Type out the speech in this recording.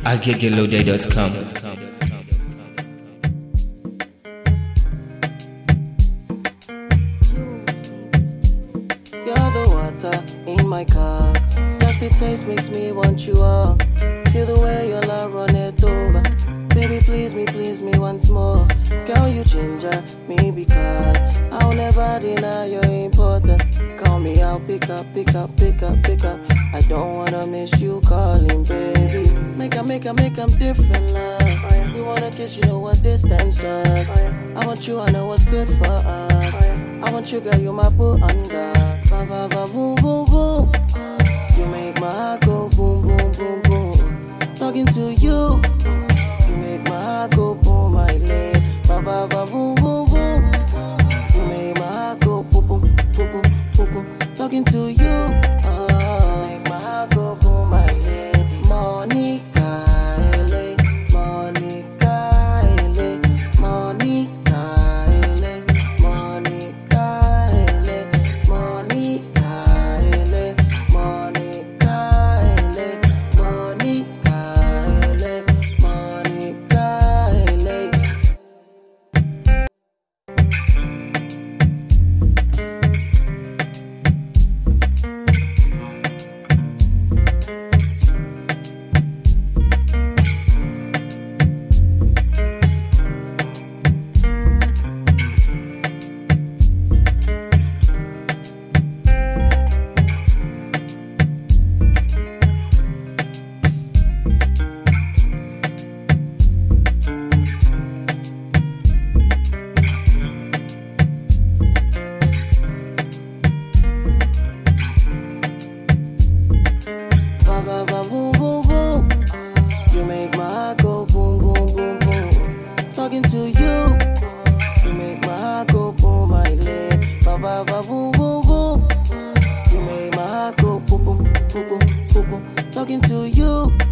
agegeloday.com. You're the water in my car. Just the taste makes me want you up. Feel the way your love run it over. Baby, please me once more. Girl, you ginger me because I'll never deny you're important. Call me, I'll pick up. I don't wanna miss you calling, baby. Make 'em different, love. We wanna kiss, you know what distance does. I want you, I know what's good for us. I want you, girl, you're my boo under. Va va va boom boom boom. You make my heart go boom boom boom boom. Talking to you, you make my heart go boom, my leg. Va va va boom boom boom. You make my heart go boom boom boom boom boom boom. Talking to you, make my heart go boom, my lady. Monica, LA, Monica, LA, Monica, LA, Monica, LA, Monica, LA, Monica, LA, Monica, LA, Monica, LA. Va va va boom boom boom. You make my heart go boom boom boom boom. Talking to you, you make my heart go boom, my leg. Va va va boom boom boom. You make my heart go boom boom boom boom boom boom. Talking to you.